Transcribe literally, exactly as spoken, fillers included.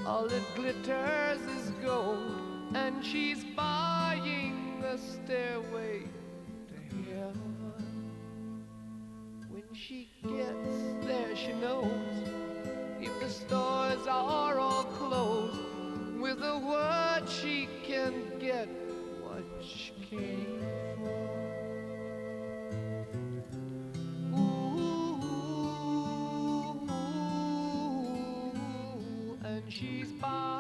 All it glitters is gold, and she's buying a stairway to heaven. When she gets there, she knows if the stores are all closed, with a word she can get what she came for. Ooh, and she's by